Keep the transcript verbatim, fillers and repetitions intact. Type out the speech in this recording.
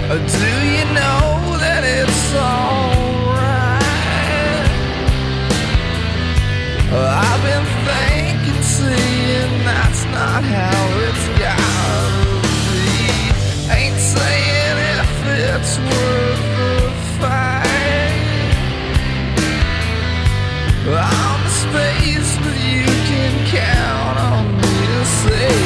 Do you know that it's alright? I've been thinking, seeing that's not how it's gotta be. Ain't saying if it's worth the fight. I'm the space, but you can count on me to say